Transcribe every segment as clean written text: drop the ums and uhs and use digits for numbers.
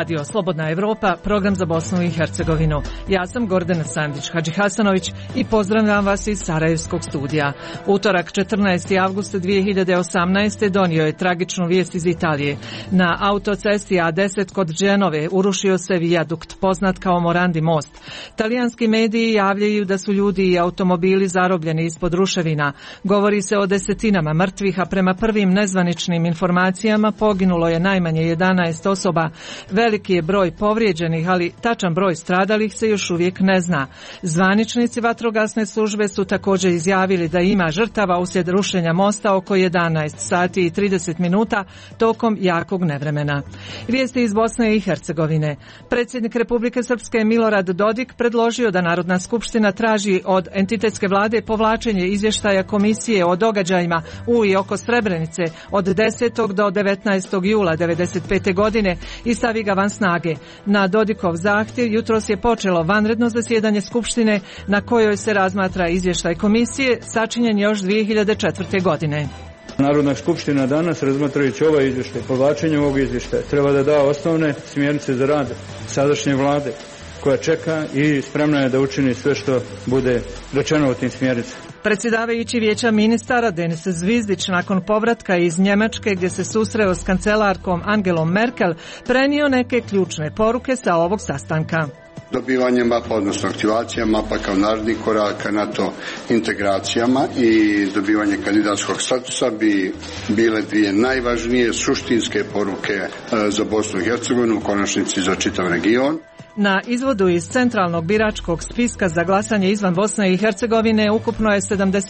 Radio Slobodna Evropa, program za Bosnu i Hercegovinu. Ja sam Gordana Sandić-Hadžihasanović i pozdravljam vas iz Sarajevskog studija. Utorak 14. avgust 2018. donio je tragičnu vijest iz Italije. Na autocesti A10 kod Dženove urušio se vijadukt, poznat kao Morandi most. Talijanski mediji javljaju da su ljudi i automobili zarobljeni ispod ruševina. Govori se o desetinama mrtvih, a prema prvim nezvaničnim informacijama poginulo je najmanje 11 osoba. Veliki je broj povrijeđenih, ali tačan broj stradalih se još uvijek ne zna. Zvaničnici vatrogasne službe su također izjavili da ima žrtava uslijed rušenja mosta oko 11 sati i 30 minuta tokom jakog nevremena. Vijesti iz Bosne i Hercegovine. Predsjednik Republike Srpske Milorad Dodik predložio da Narodna skupština traži od entitetske vlade povlačenje izvještaja komisije o događajima u i oko Srebrenice od 10. do 19. jula 1995. godine i stavi ga van snage. Na Dodikov zahtjev jutros je počelo vanredno zasjedanje skupštine na kojoj se razmatra izvještaj komisije sačinjen još 2004. godine. Narodna skupština danas, razmatrajući ovaj izvještaj, povlačenje ovog izvještaja, treba da da osnovne smjernice za rad sadašnje vlade, koja čeka i spremna je da učini sve što bude rečeno u tim smjernicama. Predsjedavajući vijeća ministara Denis Zvizdić nakon povratka iz Njemačke gdje se susreo s kancelarkom Angelom Merkel prenio neke ključne poruke sa ovog sastanka. Dobivanje mapa, odnosno aktivacija mapa kao naredni korak ka NATO integracijama i dobivanje kandidatskog statusa bi bile dvije najvažnije suštinske poruke za Bosnu i Hercegovinu, u konačnici za čitav region. Na izvodu iz centralnog biračkog spiska za glasanje izvan Bosne i Hercegovine ukupno je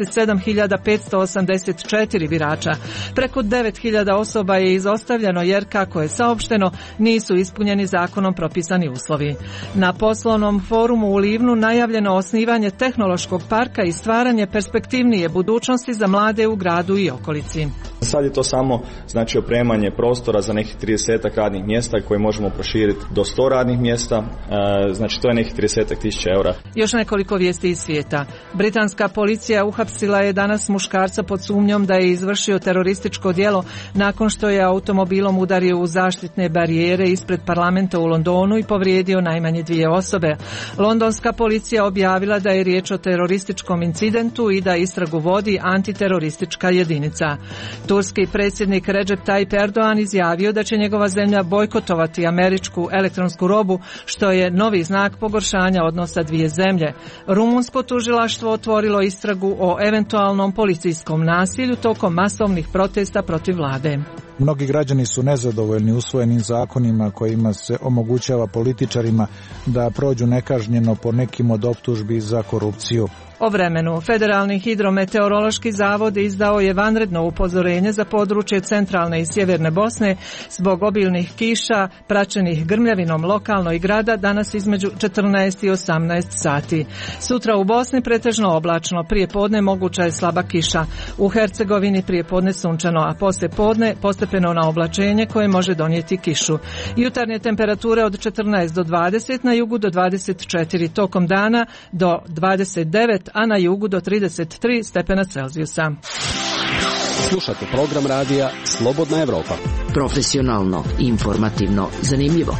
77.584 birača. Preko 9.000 osoba je izostavljeno jer, kako je saopšteno, nisu ispunjeni zakonom propisani uslovi. Na poslovnom forumu u Livnu najavljeno osnivanje tehnološkog parka i stvaranje perspektivnije budućnosti za mlade u gradu i okolici. Sad je to samo opremanje prostora za nekih 30 radnih mjesta koje možemo proširiti do 100 radnih mjesta. To je nekih 30.000 eura. Još nekoliko vijesti iz svijeta. Britanska policija uhapsila je danas muškarca pod sumnjom da je izvršio terorističko djelo nakon što je automobilom udario u zaštitne barijere ispred parlamenta u Londonu i povrijedio najmanje 2 osobe. Londonska policija objavila da je riječ o terorističkom incidentu i da istragu vodi antiteroristička jedinica. Turski predsjednik Recep Tayyip Erdogan izjavio da će njegova zemlja bojkotovati američku elektronsku robu, što je novi znak pogoršanja odnosa dvije zemlje. Rumunsko tužilaštvo otvorilo istragu o eventualnom policijskom nasilju tokom masovnih protesta protiv vlade. Mnogi građani su nezadovoljni usvojenim zakonima kojima se omogućava političarima da prođu nekažnjeno po nekim od optužbi za korupciju. O vremenu. Federalni hidrometeorološki zavod izdao je vanredno upozorenje za područje centralne i sjeverne Bosne zbog obilnih kiša praćenih grmljavinom lokalno i grada danas između 14 i 18 sati. Sutra u Bosni pretežno oblačno, prije podne moguća je slaba kiša. U Hercegovini prije podne sunčano, a poslije podne postepeno na oblačenje koje može donijeti kišu. Jutarnje temperature od 14 do 20, na jugu do 24, tokom dana do 29, a na jugu do 33 stepena Celzijusa. Slušate program radija Slobodna Evropa. Profesionalno, informativno, zanimljivo.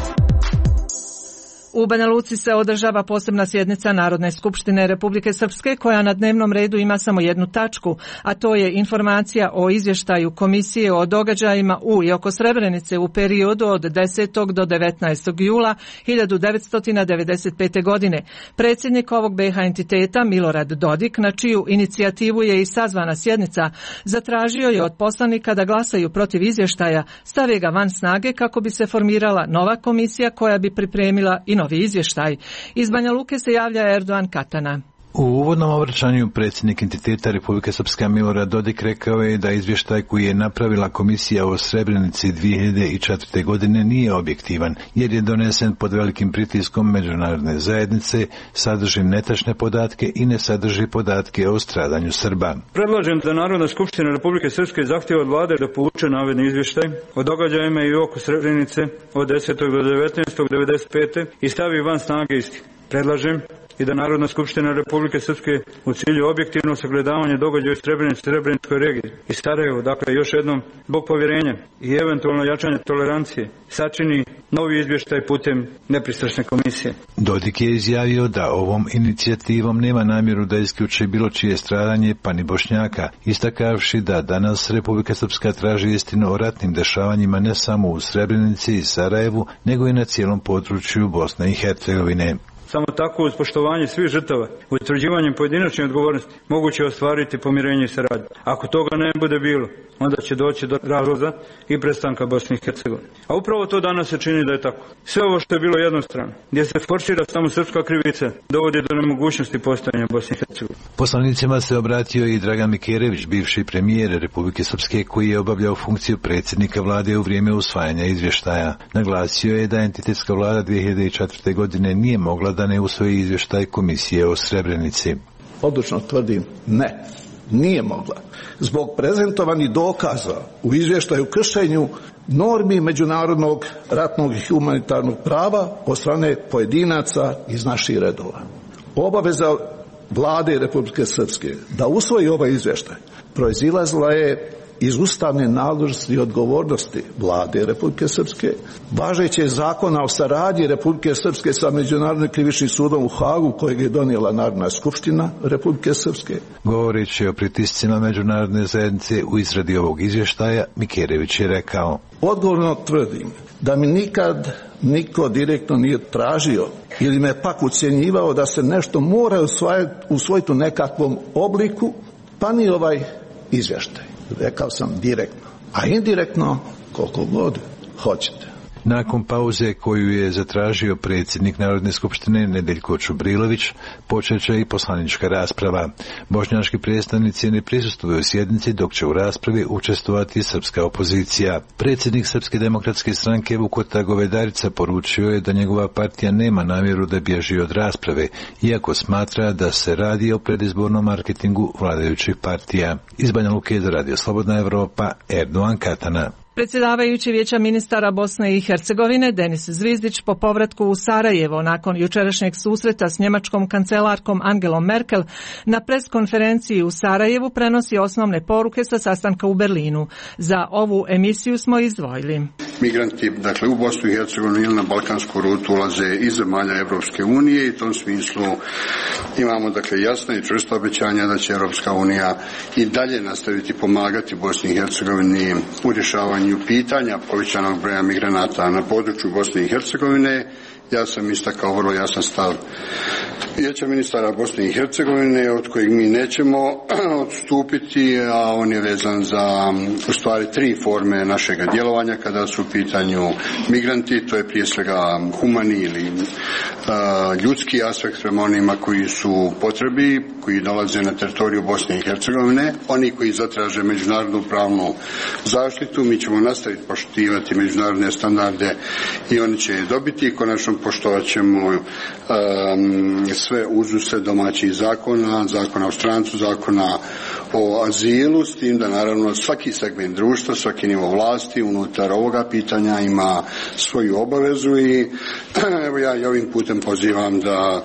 U Banja Luci se održava posebna sjednica Narodne skupštine Republike Srpske koja na dnevnom redu ima samo jednu tačku, a to je informacija o izvještaju komisije o događajima u i oko Srebrenice u periodu od 10. do 19. jula 1995. godine. Predsjednik ovog BiH entiteta Milorad Dodik, na čiju inicijativu je i sazvana sjednica, zatražio je od poslanika da glasaju protiv izvještaja, stave ga van snage kako bi se formirala nova komisija koja bi pripremila i novi izvještaj. Iz Banja Luke se javlja Erdogan Katana. U uvodnom obraćanju predsjednik entiteta Republike Srpske Milorad Dodik rekao je da izvještaj koji je napravila komisija o Srebrenici 2004. godine nije objektivan, jer je donesen pod velikim pritiskom međunarodne zajednice, sadrži netačne podatke i ne sadrži podatke o stradanju Srba. Predlažem da Narodna skupština Republike Srpske zahtjeva od vlade da povuče navedeni izvještaj o događajima i oko Srebrenice od 10. do 19. 1995. i stavi van snage isti. Predlažem i da Narodna skupština Republike Srpske u cilju objektivnog sagledavanja događaja u Srebreninskoj regiji i Sarajevu, dakle još jednom zbog povjerenja i eventualno jačanja tolerancije, sačini novi izvještaj putem nepristrasne komisije. Dodik je izjavio da ovom inicijativom nema namjeru da isključi bilo čije stradanje, pa ni Bošnjaka, istakavši da danas Republika Srpska traži istinu o ratnim dešavanjima ne samo u Srebrenici i Sarajevu, nego i na cijelom području Bosne i Hercegovine. Samo tako uz poštovanje svih žrtava, utvrđivanjem pojedinačne odgovornosti, moguće ostvariti pomirenje i saradnju. Ako toga ne bude bilo, onda će doći do razloga i prestanka Bosne i Hercegovine. A upravo to danas se čini da je tako. Sve ovo što je bilo jednostrano, gdje se forsira samo srpska krivica, dovodi do nemogućnosti postojanja Bosne i Hercegovine. Poslanicima se obratio i Dragan Mikerević, bivši premijer Republike Srpske, koji je obavljao funkciju predsjednika vlade u vrijeme usvajanja izvještaja. Naglasio je da entitetska vlada 2004. godine nije mogla da ne usvoji izvještaj komisije o Srebrenici. Odlučno tvrdim ne, nije mogla. Zbog prezentovanih dokaza u izvještaju kršenju normi međunarodnog ratnog i humanitarnog prava od strane pojedinaca iz naših redova. Obaveza vlade Republike Srpske da usvoji ovaj izvještaj proizilazila je iz ustavne nadležnosti i odgovornosti vlade Republike Srpske, važeće zakona o saradnji Republike Srpske sa Međunarodnim krivičnim sudom u Hagu, kojeg je donijela Narodna skupština Republike Srpske. Govoreći o pritiscima međunarodne zajednice u izradi ovog izvještaja, Mikerević je rekao: odgovorno tvrdim da mi nikad niko direktno nije tražio ili me pak ucjenjivao da se nešto mora usvojiti u nekakvom obliku, pa ni ovaj izvještaj. Rekao sam direktno, a indirektno koliko god hoćete. Nakon pauze koju je zatražio predsjednik Narodne skupštine Nedeljko Čubrilović, počeće i poslanička rasprava. Bošnjački predstavnici ne prisustvuju sjednici, dok će u raspravi učestvovati srpska opozicija. Predsjednik Srpske demokratske stranke Vukota Govedarica poručio je da njegova partija nema namjeru da bježi od rasprave, iako smatra da se radi o predizbornom marketingu vladajućih partija. Iz Banja Luke za Radio Slobodna Evropa, Erdogan Katana. Predsjedavajući Vijeća ministara Bosne i Hercegovine Denis Zvizdić po povratku u Sarajevo nakon jučerašnjeg susreta s njemačkom kancelarkom Angelom Merkel na preskonferenciji u Sarajevu prenosi osnovne poruke sa sastanka u Berlinu. Za ovu emisiju smo izdvojili. Migranti, dakle, u Bosnu i Hercegovinu ili na balkansku rutu ulaze iz zemalja Evropske unije i u tom smislu imamo, dakle, jasna i čvrsta obećanja da će Evropska unija i dalje nastaviti pomagati Bosni i Hercegovini u rješavanju pitanja povećanog broja migranata na području Bosne i Hercegovine. Ja sam istakao vrlo jasan stav Vijeća ministara Bosne i Hercegovine od kojeg mi nećemo odstupiti, a on je vezan za u stvari tri forme našega djelovanja kada su u pitanju migranti. To je prije svega humani ili ljudski aspekt prema onima koji su potrebi, koji dolaze na teritoriju Bosne i Hercegovine, oni koji zatraže međunarodnu pravnu zaštitu. Mi ćemo nastaviti poštivati međunarodne standarde i oni će je dobiti i konačno poštovat ćemo sve uzuse domaćih zakona, zakona o strancu, zakona o azilu, s tim da naravno svaki segment društva, svaki nivo vlasti unutar ovoga pitanja ima svoju obavezu i evo ja i ovim putem pozivam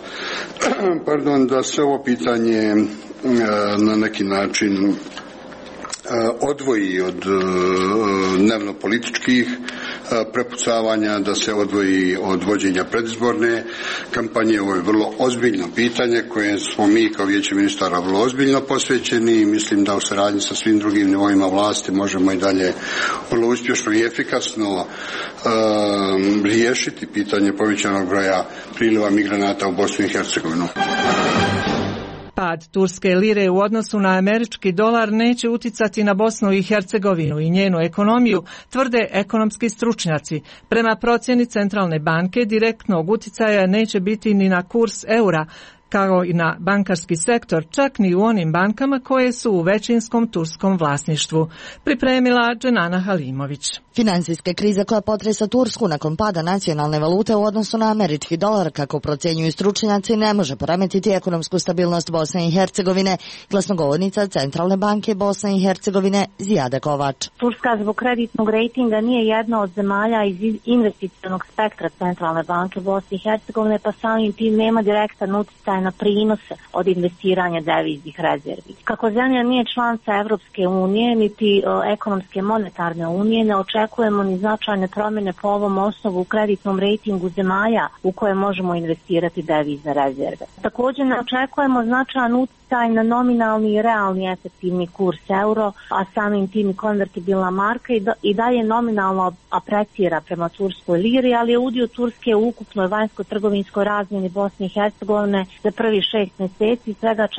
da se ovo pitanje na neki način odvoji od dnevno-političkih prepucavanja, da se odvoji od vođenja predizborne kampanje. Ovo je vrlo ozbiljno pitanje koje smo mi kao Vijeće ministara vrlo ozbiljno posvećeni i mislim da u saradnji sa svim drugim nivoima vlasti možemo i dalje vrlo uspješno i efikasno riješiti pitanje povećanog broja priliva migranata u Bosnu i Hercegovinu. Pad turske lire u odnosu na američki dolar neće uticati na Bosnu i Hercegovinu i njenu ekonomiju, tvrde ekonomski stručnjaci. Prema procjeni Centralne banke direktnog uticaja neće biti ni na kurs eura, kao i na bankarski sektor, čak ni u onim bankama koje su u većinskom turskom vlasništvu. Pripremila Dženana Halimović. Financijska kriza koja potresa Tursku nakon pada nacionalne valute u odnosu na američki dolar, kako procjenjuju stručnjaci, ne može poremetiti ekonomsku stabilnost Bosne i Hercegovine, glasnogovornica Centralne banke Bosne i Hercegovine Zijada Kovač. Turska zbog kreditnog rejtinga nije jedna od zemalja iz investicionog spektra Centralne banke Bosne i Hercegovine, pa samim tim nema direktan utjecaj na prinose od investiranja deviznih rezervi. Kako zemlja nije članica Evropske unije niti ekonomske monetarne unije, ne očekujemo ni značajne promjene po ovom osnovu u kreditnom rejtingu zemalja u koje možemo investirati devizne rezerve. Također ne očekujemo značajan utjecaj na nominalni i realni efektivni kurs euro, a samim tim i konvertibilna marka i dalje nominalno aprecira prema turskoj liri, ali je udio Turske u ukupnoj vanjsko-trgovinskoj razmjeni Bosne i Hercegovine za prvih 6 mjeseci svega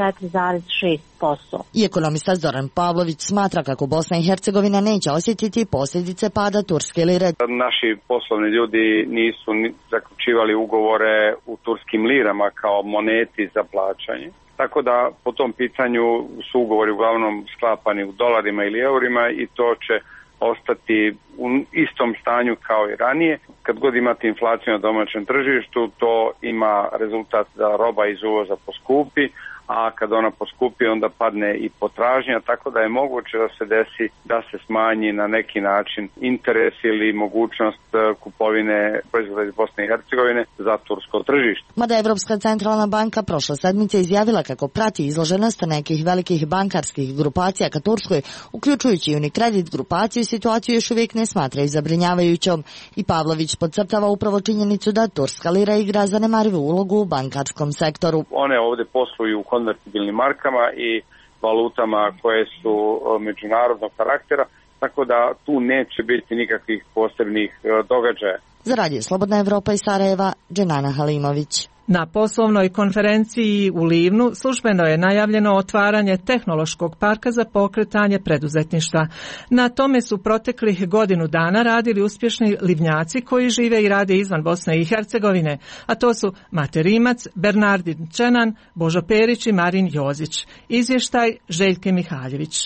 4,6%. I ekonomista Zoran Pavlović smatra kako Bosna i Hercegovina neće osjetiti posljedice pada turske lire. Naši poslovni ljudi nisu zaključivali ugovore u turskim lirama kao moneti za plaćanje. Tako da po tom pitanju su ugovori uglavnom sklapani u dolarima ili eurima i to će ostati u istom stanju kao i ranije. Kad god imate inflaciju na domaćem tržištu, to ima rezultat da roba iz uvoza poskupi, a kad ona poskupi onda padne i potražnja, tako da je moguće da se desi da se smanji na neki način interes ili mogućnost kupovine proizvoda iz Bosne i Hercegovine za tursko tržište. Mada Evropska centralna banka prošle sedmice izjavila kako prati izloženost nekih velikih bankarskih grupacija ka Turskoj, uključujući Unicredit grupaciju, situaciju još uvijek ne smatraju zabrinjavajućom. I Pavlović podcrtava upravo činjenicu da turska lira igra zanemarivu ulogu u bankarskom sektoru. One ovdje posluju u konvertibilnim markama i valutama koje su međunarodnog karaktera, tako da tu neće biti nikakvih posebnih događaja. Za Radio Slobodna Evropa iz Sarajeva, Dženana Halimović. Na poslovnoj konferenciji u Livnu službeno je najavljeno otvaranje tehnološkog parka za pokretanje preduzetništva. Na tome su proteklih godinu dana radili uspješni Livnjaci koji žive i rade izvan Bosne i Hercegovine, a to su Mate Rimac, Bernardin Čenan, Božo Perić i Marin Jozić. Izvještaj Željke Mihaljević.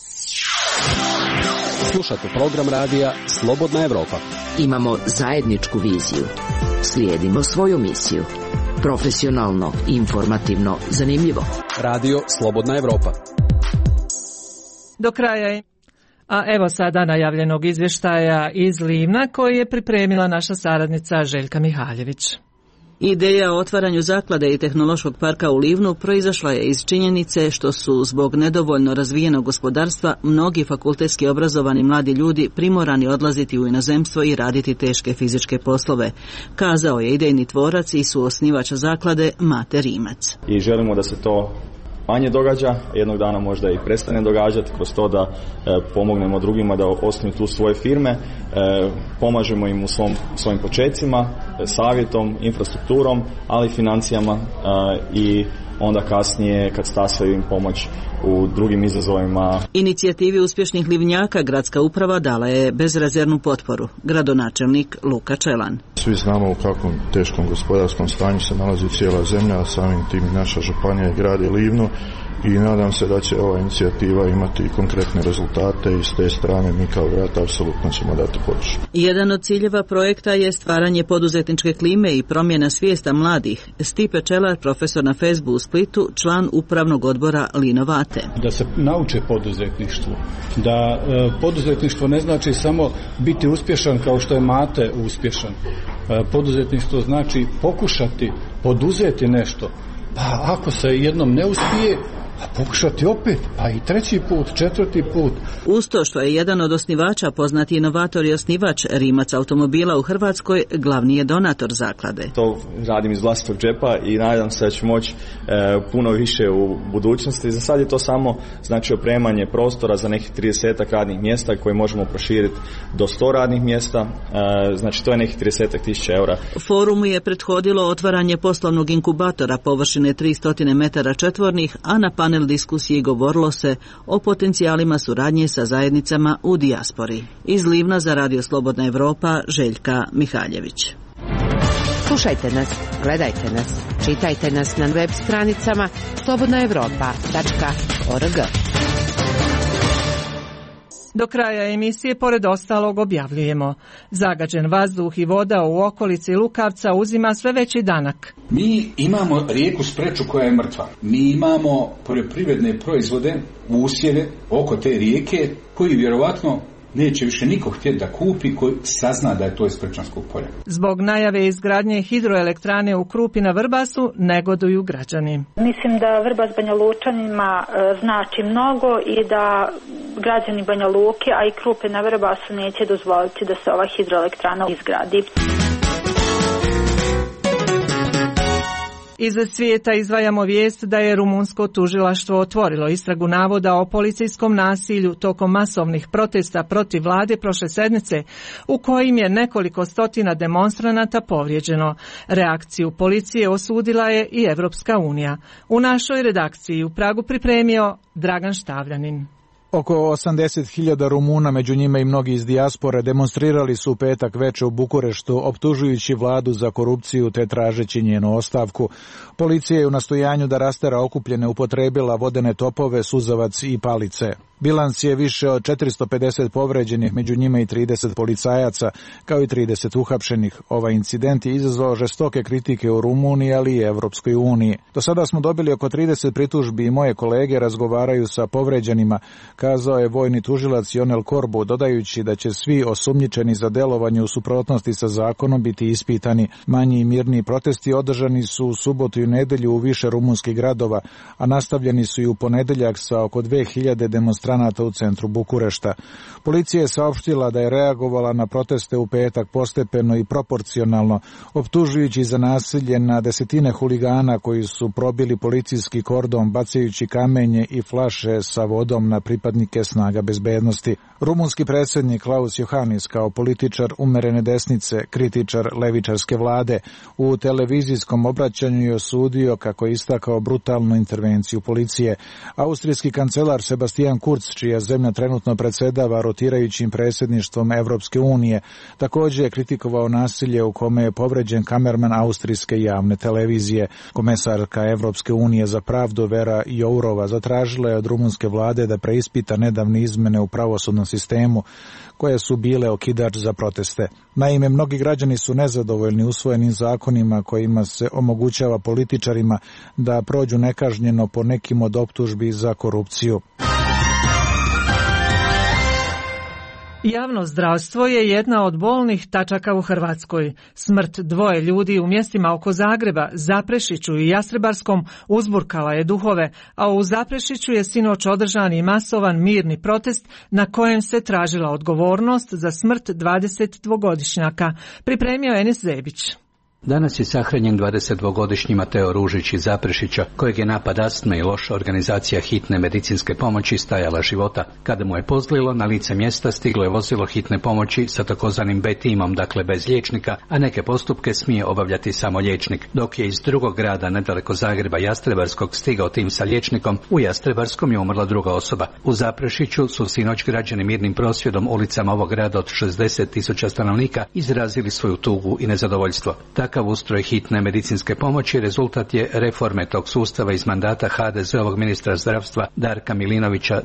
Slušate program radija Slobodna Evropa. Imamo zajedničku viziju. Slijedimo svoju misiju. Profesionalno, informativno, zanimljivo. Radio Slobodna Evropa. Do kraja je. A evo sada najavljenog izvještaja iz Livna koji je pripremila naša saradnica Željka Mihaljević. Ideja o otvaranju zaklade i tehnološkog parka u Livnu proizašla je iz činjenice što su zbog nedovoljno razvijenog gospodarstva mnogi fakultetski obrazovani mladi ljudi primorani odlaziti u inozemstvo i raditi teške fizičke poslove, kazao je idejni tvorac i suosnivač zaklade Mate Rimac. I želimo da se to manje događa, jednog dana možda i prestane događati kroz to da pomognemo drugima da osnuju tu svoje firme, pomažemo im u svojim počecima, savjetom, infrastrukturom, ali i financijama i onda kasnije kad stasaju im pomoć u drugim izazovima. Inicijativi uspješnih Livnjaka gradska uprava dala je bezrezervnu potporu. Gradonačelnik Luka Čelan. Svi znamo u kakvom teškom gospodarskom stanju se nalazi cijela zemlja, a samim tim i naša županija i grad je Livno i nadam se da će ova inicijativa imati konkretne rezultate i s te strane mi kao grad apsolutno ćemo dati podršku. Jedan od ciljeva projekta je stvaranje poduzetničke klime i promjena svijesta mladih. Stipe Čelar, profesor na FESB-u u Splitu, član upravnog odbora Linovate. Da se nauče poduzetništvu, da poduzetništvo ne znači samo biti uspješan kao što je Mate uspješan. Poduzetništvo znači pokušati poduzeti nešto, pa ako se jednom ne uspije, a pokušati opet, pa i treći put, četvrti put. Uz to što je jedan od osnivača, poznati inovator i osnivač Rimac automobila u Hrvatskoj, glavni je donator zaklade. To radim iz vlastitog džepa i nadam se da ću moći puno više u budućnosti. Za sad je to samo znači opremanje prostora za nekih 30 radnih mjesta koje možemo proširiti do 100 radnih mjesta, znači to je nekih 30.000 eura. Forumu je prethodilo otvaranje poslovnog inkubatora površine 300 metara četvornih, a na panel diskusiji govorilo se o potencijalima suradnje sa zajednicama u dijaspori. Iz Livna za Radio Slobodna Evropa, Željka Mihaljević. Slušajte nas, gledajte nas, čitajte nas na web stranicama slobodnaevropa.org. Do kraja emisije, pored ostalog, objavljujemo: zagađen vazduh i voda u okolici Lukavca uzima sve veći danak. Mi imamo rijeku Spreču koja je mrtva. Mi imamo poljoprivredne proizvode, usjeve oko te rijeke koji vjerovatno neće više niko htjeti da kupi koji sazna da je to iz Prečanskog polja. Zbog najave izgradnje hidroelektrane u Krupi na Vrbasu negoduju građani. Mislim da Vrbas Banja Lučanima znači mnogo i da građani Banja Luke, a i Krupe na Vrbasu neće dozvoliti da se ova hidroelektrana izgradi. Iz svijeta izdvajamo vijest da je rumunsko tužilaštvo otvorilo istragu navoda o policijskom nasilju tokom masovnih protesta protiv vlade prošle sedmice, u kojim je nekoliko stotina demonstranata povrijeđeno. Reakciju policije osudila je i Evropska unija. U našoj redakciji u Pragu pripremio Dragan Štavljanin. Oko 80.000 Rumuna, među njima i mnogi iz dijaspore, demonstrirali su u petak veče u Bukureštu, optužujući vladu za korupciju te tražeći njenu ostavku. Policija je u nastojanju da rastera okupljene upotrebila vodene topove, suzavac i palice. Bilans je više od 450 povređenih, među njima i 30 policajaca, kao i 30 uhapšenih. Ovaj incident je izazvao žestoke kritike u Rumuniji, ali i Evropskoj uniji. Do sada smo dobili oko 30 pritužbi i moje kolege razgovaraju sa povređenima, kazao je vojni tužilac Ionel Corbu, dodajući da će svi osumnjičeni za delovanje u suprotnosti sa zakonom biti ispitani. Manji i mirni protesti održani su u subotu i nedelju u više rumunskih gradova, a nastavljeni su i u ponedeljak sa oko 2000 demonstranata u centru Bukurešta. Policija je saopštila da je reagovala na proteste u petak postepeno i proporcionalno, optužujući za nasilje na desetine huligana koji su probili policijski kordon bacajući kamenje i flaše sa vodom na pripadnike snaga bezbednosti. Rumunski predsjednik Klaus Iohannis kao političar umerene desnice, kritičar levičarske vlade, u televizijskom obraćanju je osudio, kako je istakao, brutalnu intervenciju policije. Austrijski kancelar Sebastian Kurz, čija zemlja trenutno predsjedava rotirajućim predsjedništvom Evropske unije, također je kritikovao nasilje u kome je povređen kamerman austrijske javne televizije. Komesarka Evropske unije za pravdu Vera Jourova zatražila je od rumunske vlade da preispita nedavne izmene u pravosudnom sistemu, koje su bile okidač za proteste. Naime, mnogi građani su nezadovoljni usvojenim zakonima kojima se omogućava političarima da prođu nekažnjeno po nekim od optužbi za korupciju. Javno zdravstvo je jedna od bolnih tačaka u Hrvatskoj. Smrt dvoje ljudi u mjestima oko Zagreba, Zaprešiću i Jastrebarskom uzburkala je duhove, a u Zaprešiću je sinoć održan i masovan mirni protest na kojem se tražila odgovornost za smrt 22-godišnjaka. Pripremio Enis Zebić. Danas je sahranjen 22-godišnji Mateo Ružić iz Zaprešića, kojeg je napad astme i loša organizacija hitne medicinske pomoći stajala života. Kada mu je pozlilo, na lice mjesta stiglo je vozilo hitne pomoći sa takozvanim B timom, dakle bez liječnika, a neke postupke smije obavljati samo liječnik. Dok je iz drugog grada, nedaleko Zagreba, Jastrebarskog, stigao tim sa liječnikom, u Jastrebarskom je umrla druga osoba. U Zaprešiću su sinoć građani mirnim prosvjedom ulicama ovog grada od 60.000 stanovnika izrazili svoju tugu i nezadovoljstvo. Takav ustroj hitne medicinske pomoći rezultat je reforme tog sustava iz mandata HDZ-ovog ministra zdravstva Darka Milinovića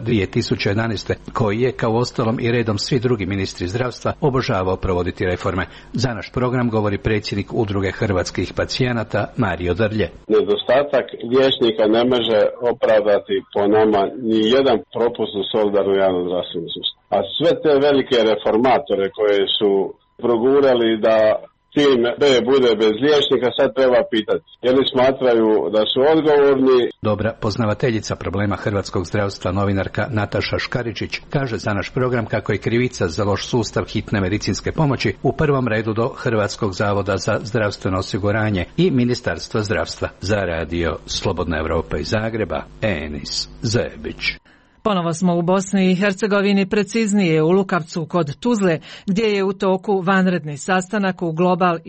2011. koji je, kao ostalom i redom svi drugi ministri zdravstva, obožavao provoditi reforme. Za naš program govori predsjednik Udruge hrvatskih pacijenata Mario Drlje. Nedostatak liječnika ne može opravdati po nama ni jedan propust u solidarno javno zdravstveno sustavu. A sve te velike reformatore koje su progurali da tim B bude bez liječnika, sad treba pitati. Jer li smatraju da su odgovorni? Dobra poznavateljica problema hrvatskog zdravstva, novinarka Nataša Škaričić, kaže za naš program kako je krivica za loš sustav hitne medicinske pomoći u prvom redu do Hrvatskog zavoda za zdravstveno osiguranje i Ministarstva zdravstva. Za radio Slobodna Evropa iz Zagreba, Enis Zebić. Ponovo smo u Bosni i Hercegovini, preciznije u Lukavcu kod Tuzle, gdje je u toku vanredni sastanak u Global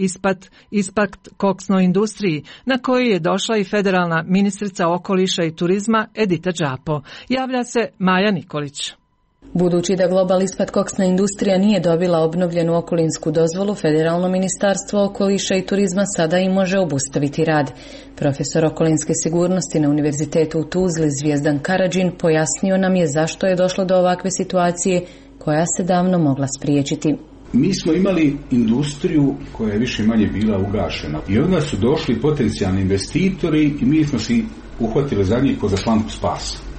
Impact koksnoj industriji, na koji je došla i federalna ministrica okoliša i turizma Edita Đapo. Javlja se Maja Nikolić. Budući da Global Impact koksna industrija nije dobila obnovljenu okolinsku dozvolu, Federalno ministarstvo okoliša i turizma sada i može obustaviti rad. Profesor okolinske sigurnosti na Univerzitetu u Tuzli Zvijezdan Karadžin pojasnio nam je zašto je došlo do ovakve situacije koja se davno mogla spriječiti. Mi smo imali industriju koja je više manje bila ugašena i onda su došli potencijalni investitori i mi smo si uhvatili za njih ko za slamku spasa.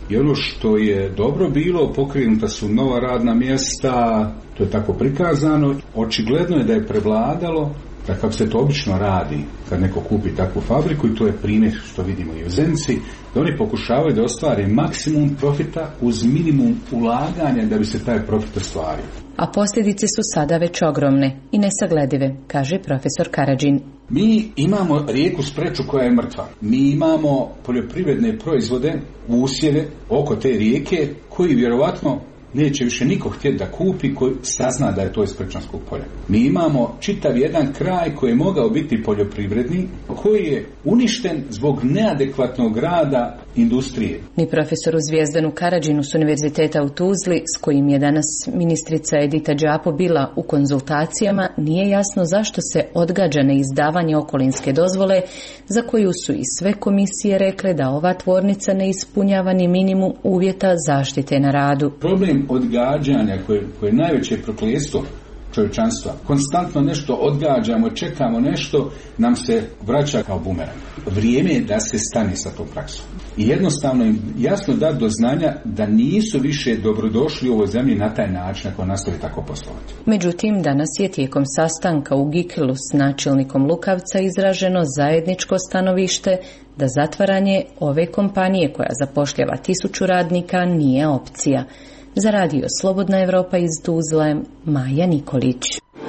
I ono što je dobro bilo, pokrenuta su nova radna mjesta, to je tako prikazano. Očigledno je da je prevladalo, da kako se to obično radi kad neko kupi takvu fabriku, i to je primjer što vidimo i u Zenci, da oni pokušavaju da ostvare maksimum profita uz minimum ulaganja da bi se taj profit ostvario. A posljedice su sada već ogromne i nesagledive, kaže profesor Karadžin. Mi imamo rijeku Spreču koja je mrtva. Mi imamo poljoprivredne proizvode, usjeve oko te rijeke koji vjerovatno neće više niko htjeti da kupi koji sazna da je to iz Sprečanskog polja. Mi imamo čitav jedan kraj koji je mogao biti poljoprivredni, koji je uništen zbog neadekvatnog rada industrije. Ni profesoru Zvijezdanu Karadžinu s Univerziteta u Tuzli, s kojim je danas ministrica Edita Đapo bila u konzultacijama, nije jasno zašto se odgađa neizdavanje okolinske dozvole, za koju su i sve komisije rekle da ova tvornica ne ispunjava ni minimum uvjeta zaštite na radu. Problem odgađanja koje je najveće prokletstvo čovječanstva. Konstantno nešto odgađamo, čekamo nešto, nam se vraća kao bumerang. Vrijeme je da se stane sa tom praksom. I jednostavno im jasno da do znanja da nisu više dobrodošli u ovoj zemlji na taj način ako nastavi tako poslovati. Međutim, danas je tijekom sastanka u Gikilu s načelnikom Lukavca izraženo zajedničko stanovište da zatvaranje ove kompanije koja zapošljava 1000 radnika nije opcija. Za radio Slobodna Evropa iz Tuzle, Maja Nikolić.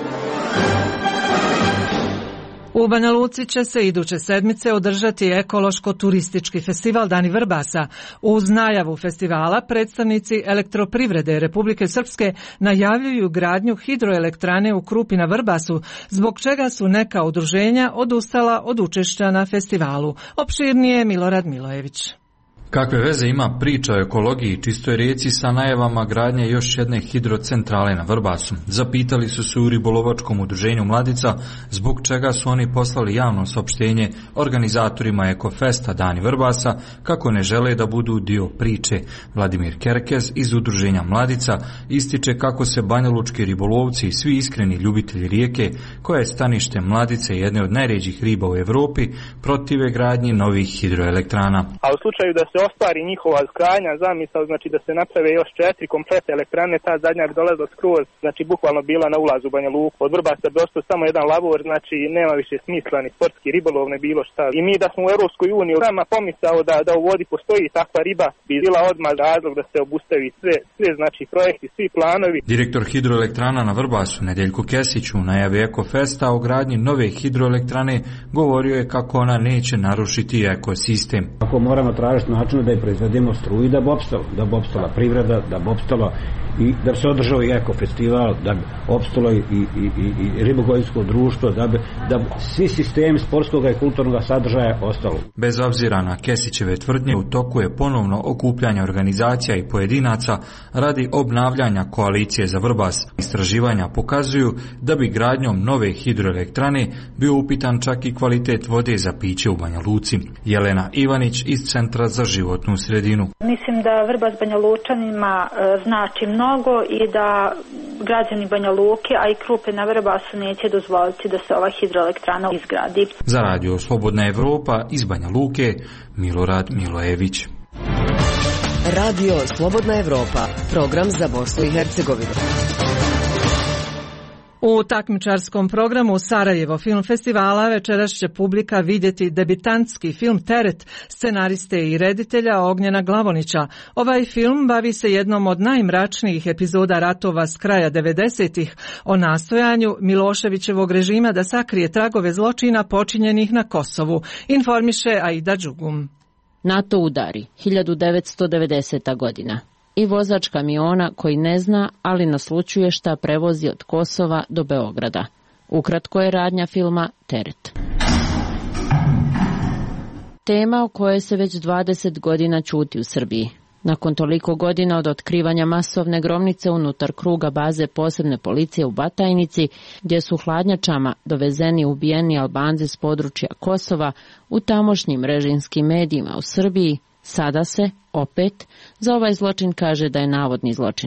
U Banja Luci će se iduće sedmice održati ekološko-turistički festival Dani Vrbasa. Uz najavu festivala predstavnici Elektroprivrede Republike Srpske najavljuju gradnju hidroelektrane u Krupi na Vrbasu, zbog čega su neka udruženja odustala od učešća na festivalu. Opširnije Milorad Milojević. Kakve veze ima priča o ekologiji i čistoj rijeci sa najavama gradnje još jedne hidrocentrale na Vrbasu? Zapitali su se u ribolovačkom udruženju Mladica zbog čega su oni poslali javno saopštenje organizatorima Ekofesta Dani Vrbasa kako ne žele da budu dio priče. Vladimir Kerkez iz udruženja Mladica ističe kako se banjalučki ribolovci i svi iskreni ljubitelji rijeke, koja je stanište Mladice jedne od najrjeđih riba u Europi, protive gradnji novih hidroelektrana. A u slučaju da se ostvari njihova krajnja zamisao, znači da se naprave još 4 kompletne elektrane, ta zadnja bi dolazila skroz, znači bukvalno bila na ulazu u Banja Luku. Od Vrbasa bi ostao samo jedan lavor, znači nema više smisla ni sportski ribolov, ne bilo šta. I mi da smo u Europskoj uniji nama pomisao da u vodi postoji takva riba, bi bila odmah razlog da se obustavi sve znači projekti, svi planovi. Direktor hidroelektrana na Vrbasu, Nedeljko Kesić, u najavi Ekofesta o gradnji nove hidroelektrane govorio je kako ona neće narušiti ekosistem. Ako moramo tražiti način da je proizvedemo struju da bi opstala privreda, da bi opstala i da bi se održao i ekofestival, da bi opstalo i ribogojsko društvo, da bi svi sistemi sportskog i kulturnog sadržaja ostalo. Bez obzira na Kesićeve tvrdnje, u toku je ponovno okupljanje organizacija i pojedinaca radi obnavljanja koalicije za Vrbas. Istraživanja pokazuju da bi gradnjom nove hidroelektrane bio upitan čak i kvalitet vode za piće u Banja Luci. Jelena Ivanić iz Centra za životnu sredinu. Mislim da Vrbas Banja Lučanima znači mnogo i da građani Banja Luke, a i Krupe na Vrbasu neće dozvoliti da se ova hidroelektrana izgradi. Za radio Slobodna Evropa iz Banja Luke, Milorad Milojević. Radio Slobodna Evropa, program za Bosnu i Hercegovinu. U takmičarskom programu Sarajevo film festivala večeras će publika vidjeti debitantski film Teret scenariste i reditelja Ognjena Glavonića. Ovaj film bavi se jednom od najmračnijih epizoda ratova s kraja 90-ih o nastojanju Miloševićevog režima da sakrije tragove zločina počinjenih na Kosovu, informiše Aida Đugum. NATO udari, 1990. godina. I vozač kamiona koji ne zna, ali naslućuje šta prevozi od Kosova do Beograda. Ukratko je radnja filma Teret. Tema o kojoj se već 20 godina ćuti u Srbiji. Nakon toliko godina od otkrivanja masovne gromnice unutar kruga baze posebne policije u Batajnici, gdje su hladnjačama dovezeni ubijeni Albanci s područja Kosova, u tamošnjim režimskim medijima u Srbiji, sada se, opet, za ovaj zločin kaže da je navodni zločin.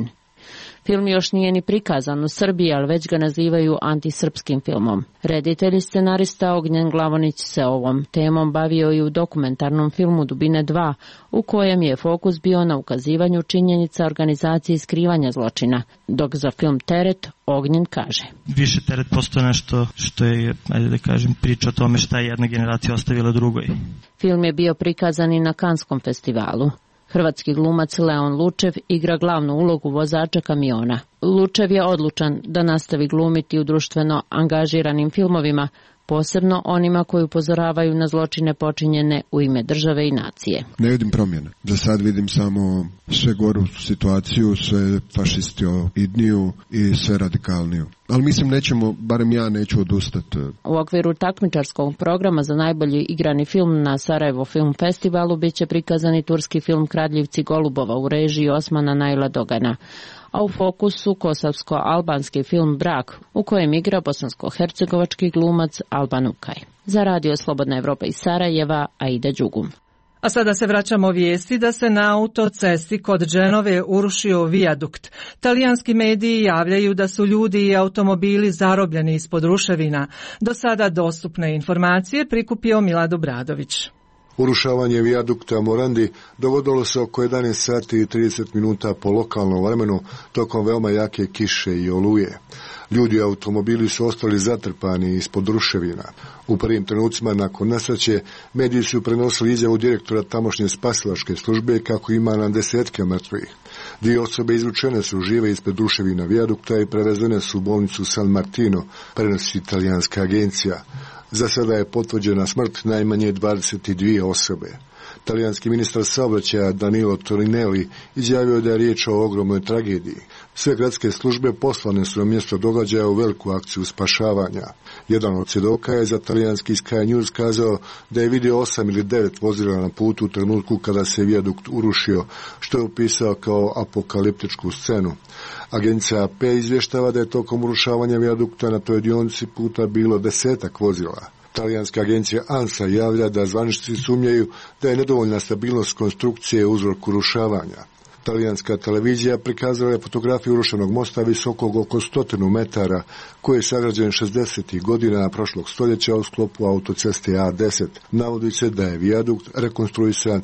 Film još nije ni prikazan u Srbiji, ali već ga nazivaju antisrpskim filmom. Reditelj i scenarista Ognjen Glavonić se ovom temom bavio i u dokumentarnom filmu Dubine 2, u kojem je fokus bio na ukazivanju činjenica organizacije skrivanja zločina, dok za film Teret Ognjen kaže: Više Teret postoje nešto što je, ajde da kažem, priča o tome šta je jedna generacija ostavila drugoj. Film je bio prikazan i na Kanskom festivalu. Hrvatski glumac Leon Lučev igra glavnu ulogu vozača kamiona. Lučev je odlučan da nastavi glumiti u društveno angažiranim filmovima, posebno onima koji upozoravaju na zločine počinjene u ime države i nacije. Ne vidim promjene. Za sad vidim samo sve goru situaciju, sve fašistoidniju i sve radikalniju. Ali mislim barem ja neću odustati. U okviru takmičarskog programa za najbolji igrani film na Sarajevo Film Festivalu bit će prikazani turski film Kradljivci Golubova u režiji Osmana Naila Dogana, a u fokusu kosovsko-albanski film Brak, u kojem igra bosansko-hercegovački glumac Alban Ukaj. Za Radio Slobodna Evropa iz Sarajeva, Aida Đugum. A sada se vraćamo vijesti da se na autocesti kod Dženove urušio vijadukt. Talijanski mediji javljaju da su ljudi i automobili zarobljeni ispod ruševina. Do sada dostupne informacije prikupio Milad Obradović. Urušavanje vijadukta Morandi dogodilo se oko 11 sati i 30 minuta po lokalnom vremenu tokom veoma jake kiše i oluje. Ljudi i automobili su ostali zatrpani ispod ruševina. U prvim trenucima nakon nesreće mediji su prenosili izjavu direktora tamošnje spasilačke službe kako ima na desetke mrtvih. 2 osobe izvučene su žive ispred ruševina vijadukta i prevezene su u bolnicu San Martino, prenosi italijanska agencija. Za sada je potvrđena smrt najmanje 22 osobe. Talijanski ministar saobraćaja Danilo Torinelli izjavio da je riječ o ogromnoj tragediji. Sve gradske službe poslane su na mjesto događaja u veliku akciju spašavanja. Jedan od svjedoka je za talijanski Sky News kazao da je vidio 8 ili 9 vozila na putu u trenutku kada se vijadukt urušio, što je opisao kao apokaliptičku scenu. Agencija AP izvještava da je tokom urušavanja vijadukta na toj dionici puta bilo 10 vozila. Talijanska agencija ANSA javlja da zvaničnici sumnjaju da je nedovoljna stabilnost konstrukcije uzrok urušavanja. Talijanska televizija prikazala je fotografiju urušenog mosta visokog oko 100 metara, koji je sagrađen 60. godina prošlog stoljeća u sklopu autoceste A10. Navodi se da je vijadukt rekonstruisan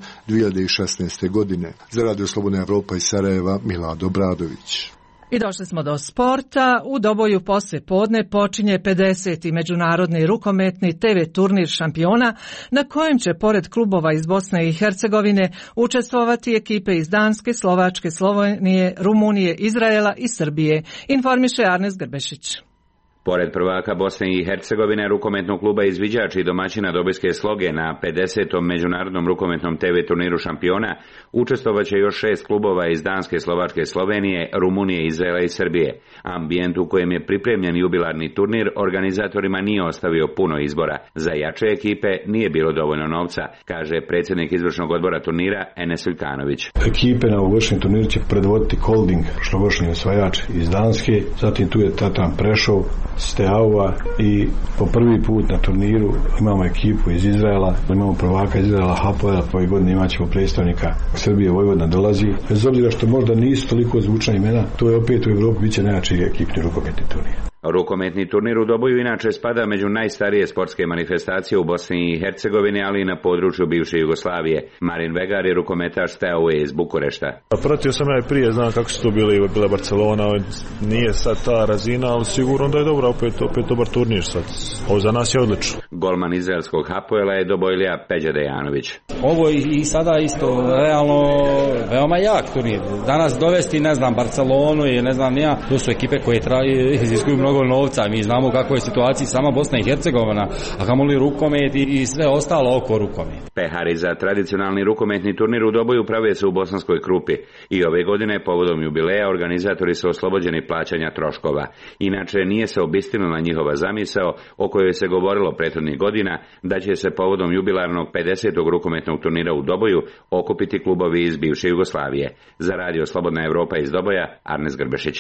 2016. godine. Za Radio Slobodna Evropa iz Sarajeva, Milad Obradović. I došli smo do sporta. U Doboju poslije podne počinje 50. međunarodni rukometni TV turnir šampiona, na kojem će pored klubova iz Bosne i Hercegovine učestvovati ekipe iz Danske, Slovačke, Slovenije, Rumunije, Izraela i Srbije, informiše Arnes Grbešić. Pored prvaka Bosne i Hercegovine, rukometnog kluba Izviđač i domaćina Dobojske Sloge na 50. međunarodnom rukometnom TV turniru šampiona učestvovaće još 6 klubova iz Danske, Slovačke, Slovenije, Rumunije, Izraela i Srbije. Ambijent u kojem je pripremljen jubilarni turnir organizatorima nije ostavio puno izbora. Za jače ekipe nije bilo dovoljno novca, kaže predsjednik izvršnog odbora turnira Enes Viljkanović. Ekipe na ovogodišnjem turniru će predvoditi Kolding, prošlogodišnji osvajač iz Danske, zatim tu je Tatan Prešov, Steaua i po prvi put na turniru imamo ekipu iz Izraela, imamo prvaka iz Izraela Hapoel, ove godine imat ćemo predstavnika Srbije, Vojvodina dolazi. Bez obzira što možda nisu toliko zvučna imena, to je opet u Evropi biće najjači ekipni rukometni turnir. Rukometni turnir u Doboju inače spada među najstarije sportske manifestacije u Bosni i Hercegovini, ali i na području bivše Jugoslavije. Marin Vegar je rukometaš Steaue iz Bukurešta. Pratio sam ja i prije, znam kako su to bila Barcelona, nije sad ta razina, ali sigurno da je dobro, opet dobar turnir sad. Ovo za nas je odlično. Golman izraelskog Hapoela je Dobojlija Peđa Dejanović. Ovo i sada isto realno veoma jak turnir. Danas dovesti, Barcelonu i nija, to su ekipe koje iziskuju mnogo novca. Mi znamo kako je situacija sama Bosna i Hercegovina, a kamoli rukomet i sve ostalo oko rukomet. Pehari za tradicionalni rukometni turnir u Doboju prave se u Bosanskoj Krupi i ove godine povodom jubileja organizatori su oslobođeni plaćanja troškova. Inače nije se obistinila njihova zamisao o kojoj se govorilo prethodnih godina da će se povodom jubilarnog 50. rukometnog turnira u Doboju okupiti klubovi iz bivše Jugoslavije. Za Radio Slobodna Evropa iz Doboja, Arnes Grbešić.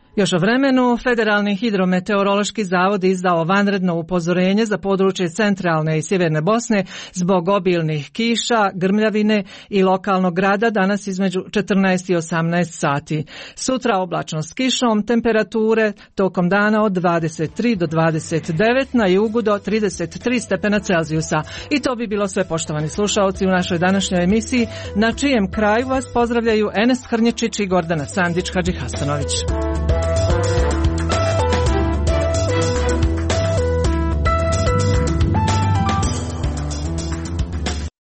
Još o vremenu, Federalni hidrometeorološki zavod izdao vanredno upozorenje za područje centralne i sjeverne Bosne zbog obilnih kiša, grmljavine i lokalnog grada danas između 14 i 18 sati. Sutra oblačno s kišom, temperature tokom dana od 23 do 29, na jugu do 33 stepena Celzijusa. I to bi bilo sve, poštovani slušaoci, u našoj današnjoj emisiji, na čijem kraju vas pozdravljaju Enes Hrnječić i Gordana Sandić Hadžihasanović.